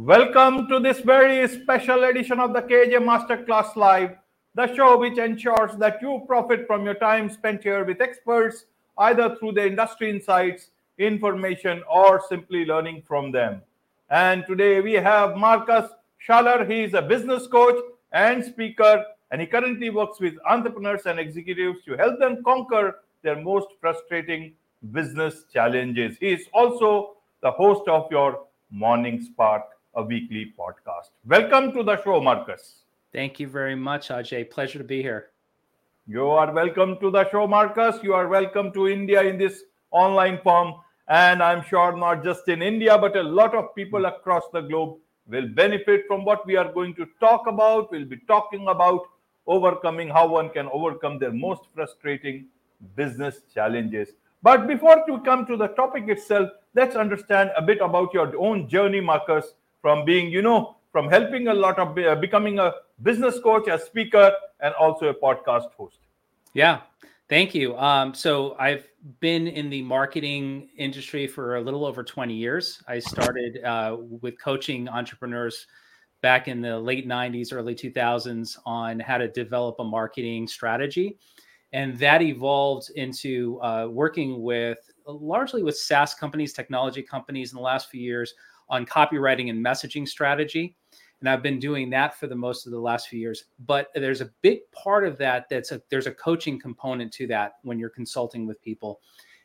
Welcome to this very special edition of the KJ Masterclass Live, the show which ensures that you profit from your time spent here with experts, either through their industry insights, information, or simply learning from them. And today we have Marcus Schaller. He is a business coach and speaker, and he currently works with entrepreneurs and executives to help them conquer their most frustrating business challenges. He is also the host of your Morning Spark, a weekly podcast. Welcome to the show, Marcus. Thank you very much, Ajay. Pleasure to be here. You are welcome to the show, Marcus. You are welcome to India in this online form. And I'm sure not just in India, but a lot of people across the globe will benefit from what we are going to talk about. We'll be talking about overcoming how one can overcome their most frustrating business challenges. But before we come to the topic itself, let's understand a bit about your own journey, Marcus, from being, from helping a lot of becoming a business coach, a speaker, and also a podcast host. Yeah, thank you. So I've been in the marketing industry for a little over 20 years. I started with coaching entrepreneurs back in the late 90s, early 2000s on how to develop a marketing strategy. And that evolved into working largely with SaaS companies, technology companies in the last few years on copywriting and messaging strategy. And I've been doing that for the most of the last few years. But there's a big part of that there's a coaching component to that when you're consulting with people.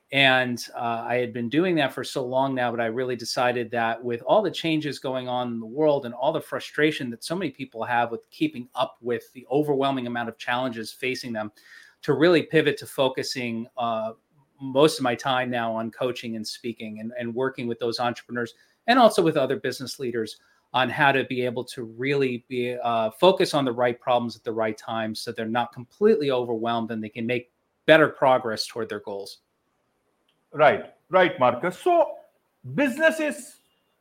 And I had been doing that for so long now, but I really decided that with all the changes going on in the world and all the frustration that so many people have with keeping up with the overwhelming amount of challenges facing them, to really pivot to focusing most of my time now on coaching and speaking and working with those entrepreneurs and also with other business leaders on how to be able to really be focus on the right problems at the right time so they're not completely overwhelmed and they can make better progress toward their goals. Right, Marcus. So business is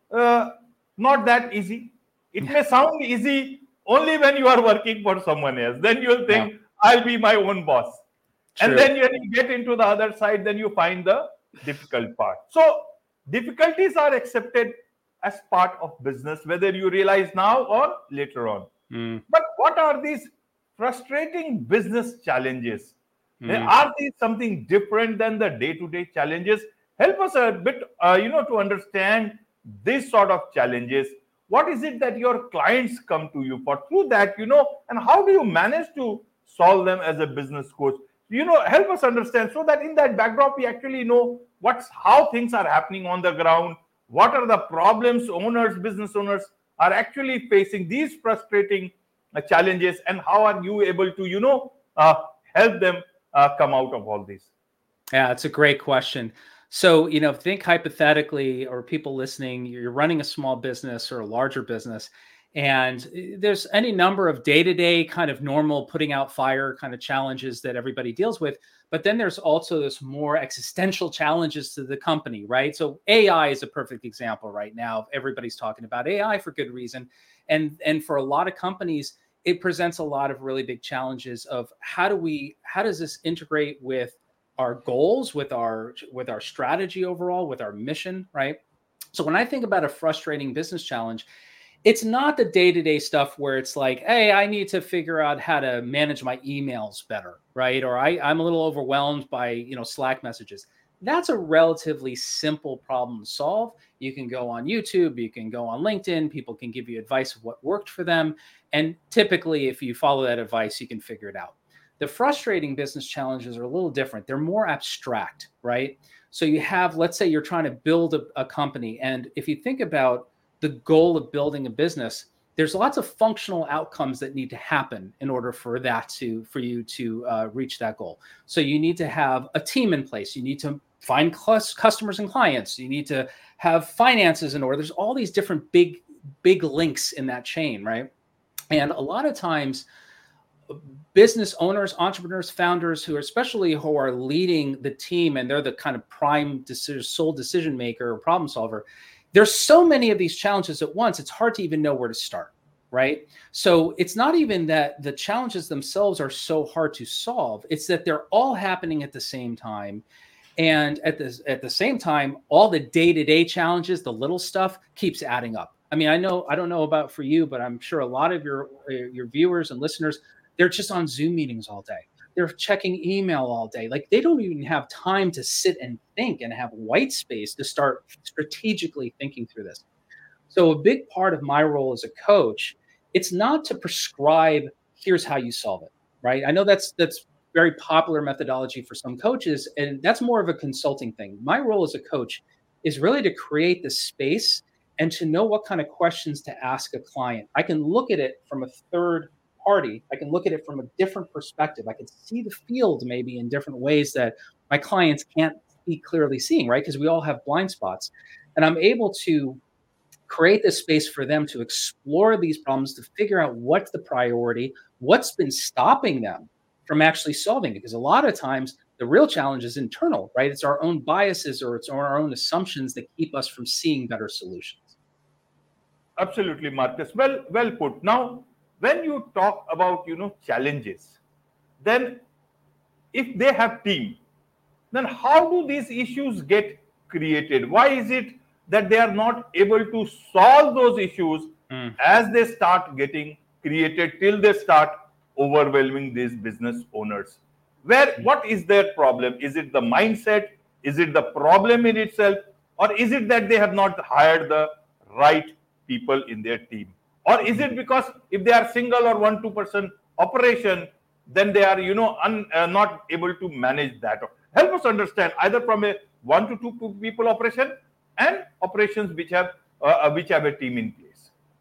not that easy. It may sound easy only when you are working for someone else. Then you'll think, I'll be my own boss. True. And then when you get into the other side, then you find the difficult part. So difficulties are accepted as part of business, whether you realize now or later on. But what are these frustrating business challenges? Are these something different than the day-to-day challenges? Help us a bit, to understand this sort of challenges. What is it that your clients come to you for through that, and how do you manage to solve them as a business coach? Help us understand so that in that backdrop, we actually know how things are happening on the ground. What are the problems business owners are actually facing these frustrating challenges, and how are you able to, help them come out of all this? Yeah, it's a great question. So, think hypothetically, or people listening, you're running a small business or a larger business, and there's any number of day-to-day kind of normal putting out fire kind of challenges that everybody deals with. But then there's also this more existential challenges to the company, right? So AI is a perfect example right now. Everybody's talking about AI for good reason. And for a lot of companies, it presents a lot of really big challenges of how does this integrate with our goals, with our strategy overall, with our mission, right? So when I think about a frustrating business challenge, it's not the day-to-day stuff where it's like, hey, I need to figure out how to manage my emails better, right? Or I'm a little overwhelmed by, Slack messages. That's a relatively simple problem to solve. You can go on YouTube, you can go on LinkedIn, people can give you advice of what worked for them. And typically, if you follow that advice, you can figure it out. The frustrating business challenges are a little different. They're more abstract, right? So you have, let's say you're trying to build a company. And if you think about the goal of building a business, there's lots of functional outcomes that need to happen in order for you to reach that goal. So you need to have a team in place. You need to find customers and clients. You need to have finances in order. There's all these different big links in that chain, right? And a lot of times, business owners, entrepreneurs, founders who are leading the team, and they're the kind of prime sole decision maker or problem solver, there's so many of these challenges at once, it's hard to even know where to start, right? So it's not even that the challenges themselves are so hard to solve. It's that they're all happening at the same time. And at the same time, all the day-to-day challenges, the little stuff keeps adding up. I mean, I don't know about for you, but I'm sure a lot of your viewers and listeners, they're just on Zoom meetings all day. They're checking email all day. Like they don't even have time to sit and think and have white space to start strategically thinking through this. So a big part of my role as a coach, it's not to prescribe, here's how you solve it, right? I know that's very popular methodology for some coaches, and that's more of a consulting thing. My role as a coach is really to create the space and to know what kind of questions to ask a client. I can look at it from a third party. I can look at it from a different perspective. I can see the field maybe in different ways that my clients can't be clearly seeing, right? Because we all have blind spots. And I'm able to create this space for them to explore these problems, to figure out what's the priority, what's been stopping them from actually solving it. Because a lot of times the real challenge is internal, right? It's our own biases or it's our own assumptions that keep us from seeing better solutions. Absolutely, Marcus. Well put. Now, when you talk about challenges, then if they have team, then how do these issues get created? Why is it that they are not able to solve those issues as they start getting created till they start overwhelming these business owners? What is their problem? Is it the mindset? Is it the problem in itself? Or is it that they have not hired the right people in their team? Or is it because if they are single or 1-2% operation, then they are not able to manage that? Help us understand either from a 1 to 2 people operation and operations which have a team in place.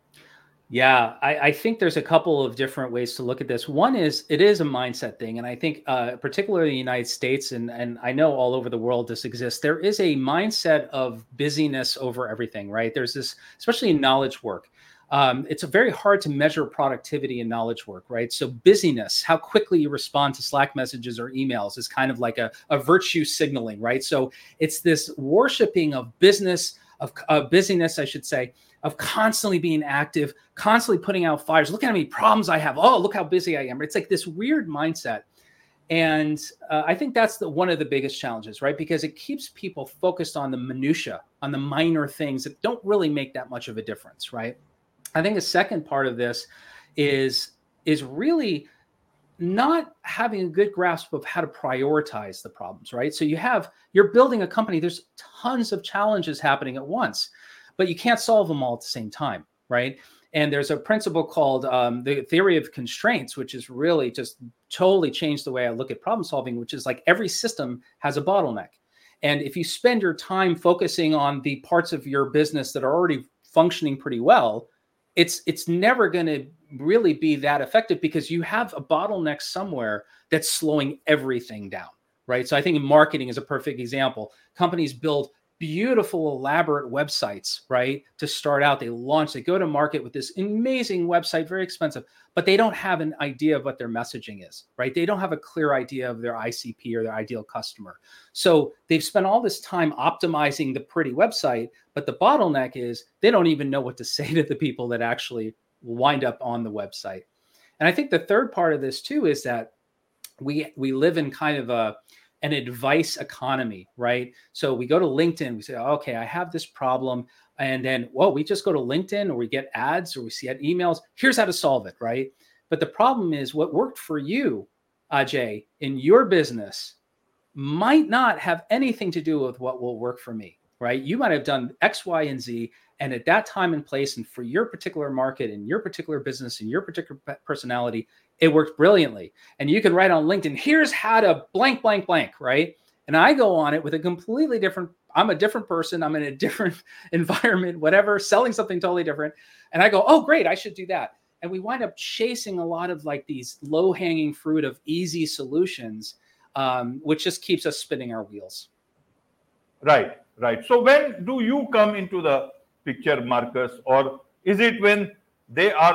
Yeah, I think there's a couple of different ways to look at this. One is it is a mindset thing. And I think particularly in the United States, and I know all over the world this exists, there is a mindset of busyness over everything, right? There's this, especially in knowledge work. It's very hard to measure productivity in knowledge work, right? So busyness, how quickly you respond to Slack messages or emails is kind of like a virtue signaling, right? So it's this worshiping of business, of busyness, I should say, of constantly being active, constantly putting out fires. Look at how many problems I have. Oh, look how busy I am. It's like this weird mindset. And I think that's one of the biggest challenges, right? Because it keeps people focused on the minutia, on the minor things that don't really make that much of a difference, right? I think the second part of this is really not having a good grasp of how to prioritize the problems, right? So you're building a company, there's tons of challenges happening at once, but you can't solve them all at the same time, right? And there's a principle called the theory of constraints, which is really just totally changed the way I look at problem solving, which is like every system has a bottleneck. And if you spend your time focusing on the parts of your business that are already functioning pretty well, it's never going to really be that effective because you have a bottleneck somewhere that's slowing everything down, right? So I think marketing is a perfect example. Companies build beautiful, elaborate websites, right? To start out, they go to market with this amazing website, very expensive, but they don't have an idea of what their messaging is, right? They don't have a clear idea of their ICP or their ideal customer. So they've spent all this time optimizing the pretty website, but the bottleneck is they don't even know what to say to the people that actually wind up on the website. And I think the third part of this too is that we live in kind of an advice economy, right? So we go to LinkedIn, we say, okay, I have this problem. And then, we just go to LinkedIn or we get ads or we see emails. Here's how to solve it, right? But the problem is what worked for you, Ajay, in your business might not have anything to do with what will work for me, right? You might have done X, Y, and Z. And at that time and place, and for your particular market and your particular business and your particular personality, it worked brilliantly. And you can write on LinkedIn, here's how to blank, blank, blank, right? And I go on it with a completely different, I'm a different person. I'm in a different environment, whatever, selling something totally different. And I go, oh, great, I should do that. And we wind up chasing a lot of like these low hanging fruit of easy solutions, which just keeps us spinning our wheels. Right. So when do you come into the picture, Marcus? Or is it when they are,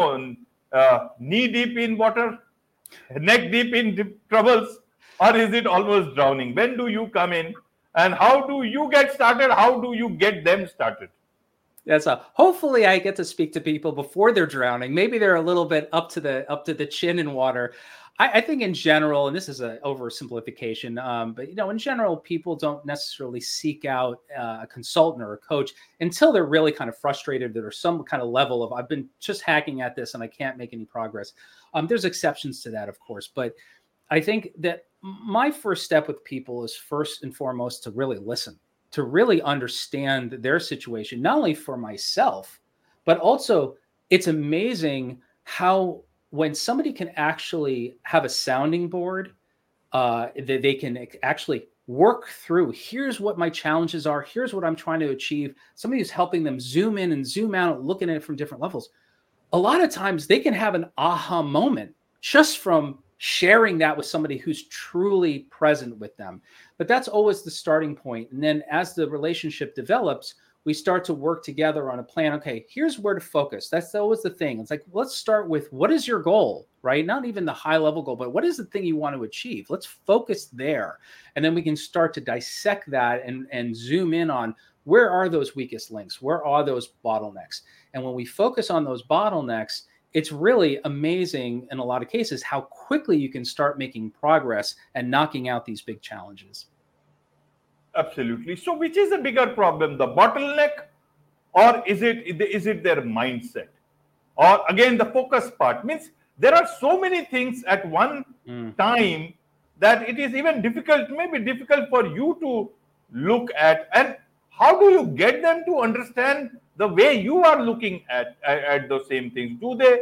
knee deep in water, neck deep in troubles? Or is it almost drowning? When do you come in? And how do you get started? How do you get them started? That's hopefully I get to speak to people before they're drowning. Maybe they're a little bit up to the chin in water. I think in general, and this is an oversimplification, but in general, people don't necessarily seek out a consultant or a coach until they're really kind of frustrated that there's some kind of level of I've been just hacking at this and I can't make any progress. There's exceptions to that, of course, but I think that my first step with people is first and foremost to really listen, to really understand their situation, not only for myself, but also it's amazing how when somebody can actually have a sounding board, that they can actually work through. Here's what my challenges are. Here's what I'm trying to achieve. Somebody who's helping them zoom in and zoom out, looking at it from different levels. A lot of times they can have an aha moment just from sharing that with somebody who's truly present with them. But that's always the starting point. And then as the relationship develops, we start to work together on a plan. Okay, here's where to focus. That's always the thing. It's like, let's start with what is your goal, right? Not even the high level goal, but what is the thing you want to achieve? Let's focus there. And then we can start to dissect that and zoom in on where are those weakest links? Where are those bottlenecks? And when we focus on those bottlenecks, it's really amazing in a lot of cases how quickly you can start making progress and knocking out these big challenges. Absolutely. So which is a bigger problem, the bottleneck, or is it their mindset? Or again, the focus part means there are so many things at one time that it is even maybe difficult for you to look at. And how do you get them to understand the way you are looking at those same things?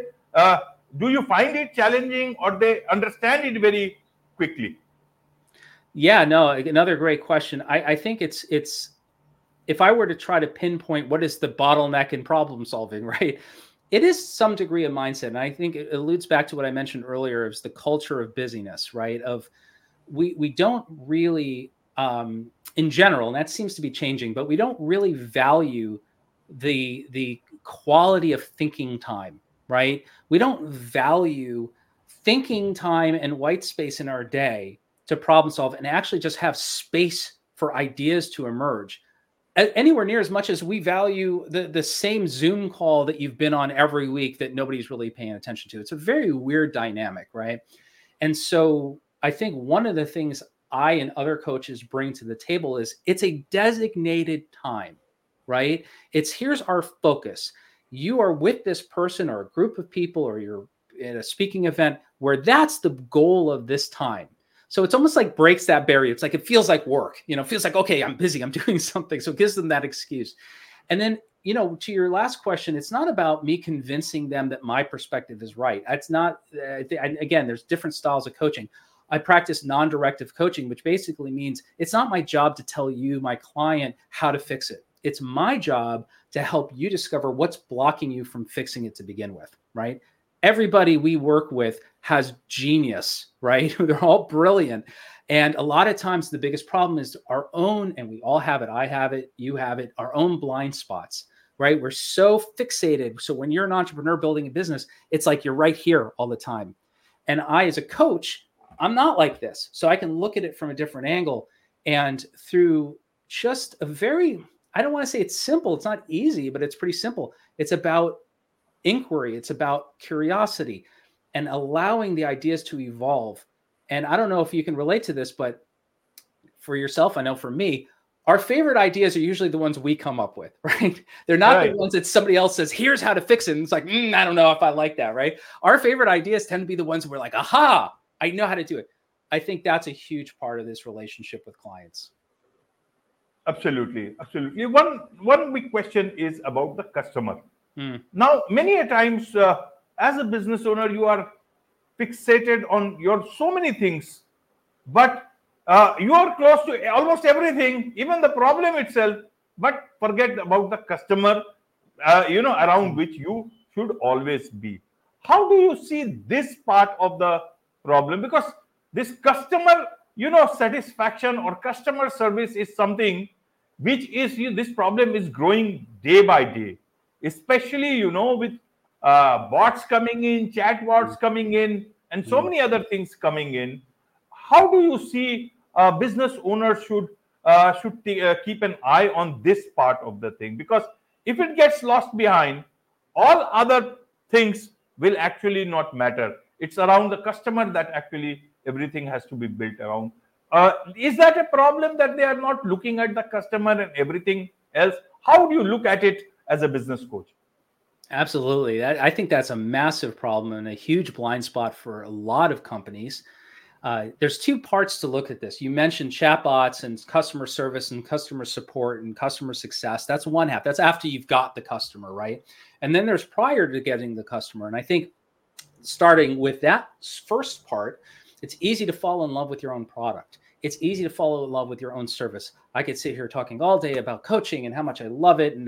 Do you find it challenging, or they understand it very quickly? Yeah, no, another great question. I think it's if I were to try to pinpoint what is the bottleneck in problem solving, right? It is some degree of mindset. And I think it alludes back to what I mentioned earlier, is the culture of busyness, right? Of we don't really in general, and that seems to be changing, but we don't really value the quality of thinking time, right? We don't value thinking time and white space in our day to problem solve and actually just have space for ideas to emerge anywhere near as much as we value the same Zoom call that you've been on every week that nobody's really paying attention to. It's a very weird dynamic, right? And so I think one of the things I and other coaches bring to the table is it's a designated time, right? It's here's our focus. You are with this person or a group of people, or you're at a speaking event where that's the goal of this time. So it's almost like breaks that barrier. It's like, it feels like work, it feels like, okay, I'm busy, I'm doing something. So it gives them that excuse. And then, to your last question, it's not about me convincing them that my perspective is right. It's not, again, there's different styles of coaching. I practice non-directive coaching, which basically means it's not my job to tell you, my client, how to fix it. It's my job to help you discover what's blocking you from fixing it to begin with, right? Everybody we work with has genius, right? They're all brilliant. And a lot of times the biggest problem is our own, and we all have it, I have it, you have it, our own blind spots, right? We're so fixated. So when you're an entrepreneur building a business, it's like you're right here all the time. And I, as a coach, I'm not like this. So I can look at it from a different angle, and through just a very, I don't want to say it's simple. It's not easy, but it's pretty simple. It's about inquiry. It's about curiosity and allowing the ideas to evolve. And I don't know if you can relate to this, but for yourself, I know for me, our favorite ideas are usually the ones we come up with, right? They're not right. The ones that somebody else says, here's how to fix it. And it's like, I don't know if I like that, right? Our favorite ideas tend to be the ones we're like, aha, I know how to do it. I think that's a huge part of this relationship with clients. Absolutely. Absolutely. One big question is about the customer. Now, many a times as a business owner, you are fixated on your so many things, but you are close to almost everything, even the problem itself, but forget about the customer, around which you should always be. How do you see this part of the problem? Because this customer, satisfaction or customer service is something which is, this problem is growing day by day. Especially, with bots coming in, chat bots coming in, and so many other things coming in. How do you see business owners should keep an eye on this part of the thing? Because If it gets lost behind, all other things will actually not matter. It's around the customer that actually everything has to be built around. Is that a problem that they are not looking at the customer and everything else? How do you look at it as a business coach? Absolutely. I think that's a massive problem and a huge blind spot for a lot of companies. There's two parts to look at this. You mentioned chatbots and customer service and customer support and customer success. That's one half. That's after you've got the customer, right? And then there's prior to getting the customer. And I think starting with that first part, it's easy to fall in love with your own product. It's easy to fall in love with your own service. I could sit here talking all day about coaching and how much I love it, and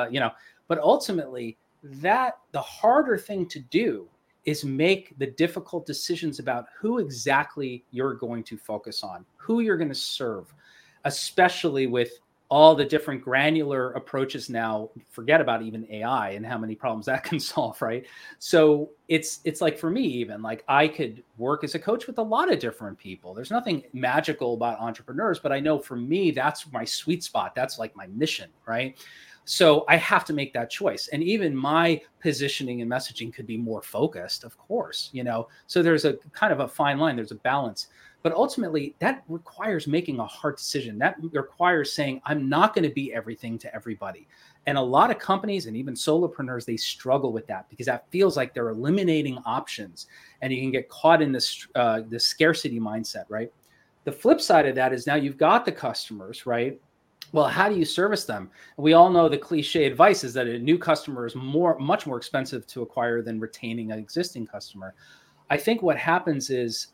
but ultimately, the harder thing to do is make the difficult decisions about who exactly you're going to focus on, who you're going to serve, especially with all the different granular approaches now. Forget about even AI and how many problems that can solve, right? So it's like, for me, even like, I could work as a coach with a lot of different people. There's nothing magical about entrepreneurs, but I know for me, that's my sweet spot. That's like my mission, right? So I have to make that choice. And even my positioning and messaging could be more focused, of course, so there's a kind of a fine line, there's a balance. But ultimately, that requires making a hard decision. That requires saying, I'm not going to be everything to everybody. And a lot of companies and even solopreneurs, they struggle with that because that feels like they're eliminating options, and you can get caught in this scarcity mindset, right? The flip side of that is now you've got the customers, right? Well, how do you service them? We all know the cliche advice is that a new customer is much more expensive to acquire than retaining an existing customer. I think what happens is,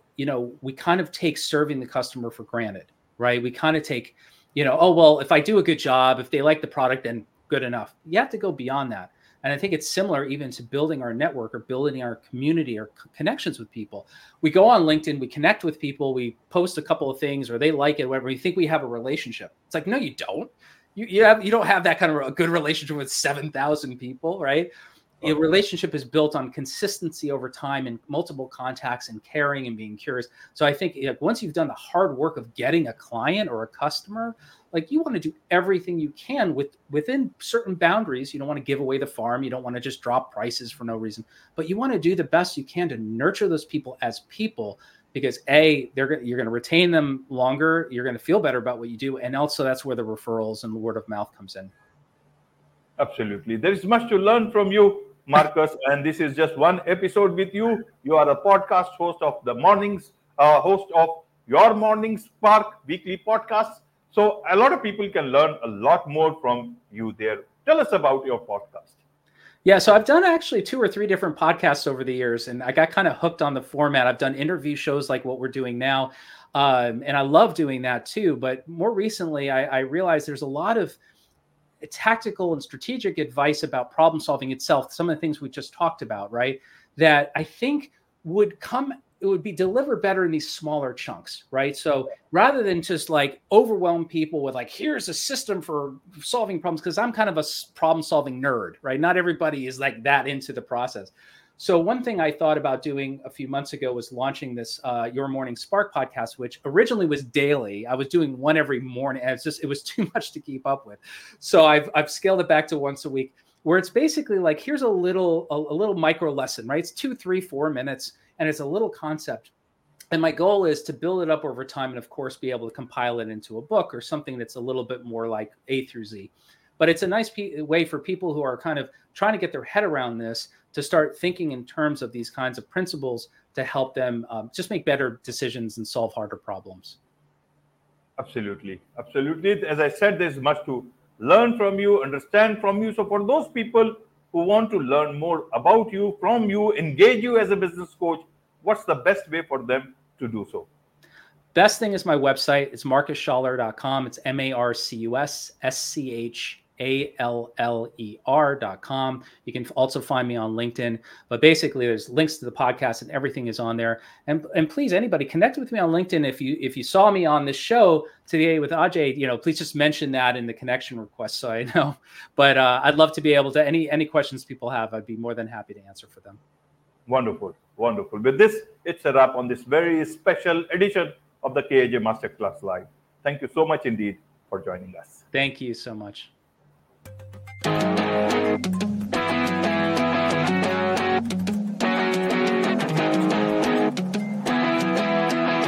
we kind of take serving the customer for granted, right? We kind of take, oh, well, if I do a good job, if they like the product, then good enough. You have to go beyond that. And I think it's similar even to building our network or building our community or connections with people. We go on LinkedIn, we connect with people, we post a couple of things, or they like it, whatever. We think we have a relationship. It's like, no, you don't. You don't have that kind of a good relationship with 7,000 people, right? A relationship is built on consistency over time and multiple contacts and caring and being curious. So I think once you've done the hard work of getting a client or a customer, like, you want to do everything you can within certain boundaries. You don't want to give away the farm. You don't want to just drop prices for no reason, but you want to do the best you can to nurture those people as people, because you're going to retain them longer. You're going to feel better about what you do. And also that's where the referrals and the word of mouth comes in. Absolutely. There is much to learn from you, Marcus, and this is just one episode with you. You are a podcast host of the mornings, host of your Morning Spark weekly podcast. So a lot of people can learn a lot more from you there. Tell us about your podcast. Yeah, so I've done actually 2 or 3 different podcasts over the years, and I got kind of hooked on the format. I've done interview shows like what we're doing now, and I love doing that too. But more recently, I realized there's a lot of tactical and strategic advice about problem solving itself, some of the things we just talked about, right? That I think it would be delivered better in these smaller chunks, right? So rather than just like overwhelm people with like, here's a system for solving problems, because I'm kind of a problem solving nerd, right? Not everybody is like that into the process. So one thing I thought about doing a few months ago was launching this Your Morning Spark podcast, which originally was daily. I was doing one every morning, and it was too much to keep up with. So I've scaled it back to once a week, where it's basically like, here's a little micro lesson, right? It's 2, 3, 4 minutes, and it's a little concept. And my goal is to build it up over time, and of course, be able to compile it into a book or something that's a little bit more like A through Z. But it's a nice way for people who are kind of trying to get their head around this to start thinking in terms of these kinds of principles to help them just make better decisions and solve harder problems. Absolutely. Absolutely. As I said, there's much to learn from you, understand from you. So for those people who want to learn more about you, from you, engage you as a business coach, what's the best way for them to do so? Best thing is my website. It's marcusschaller.com. It's MarcussChaller.com. You can also find me on LinkedIn, but basically there's links to the podcast and everything is on there. And please, anybody, connect with me on LinkedIn. If you saw me on this show today with Ajay, please just mention that in the connection request so I know. But I'd love to be able to, any questions people have, I'd be more than happy to answer for them. Wonderful. Wonderful. With this, it's a wrap on this very special edition of the KAJ Masterclass Live. Thank you so much indeed for joining us. Thank you so much.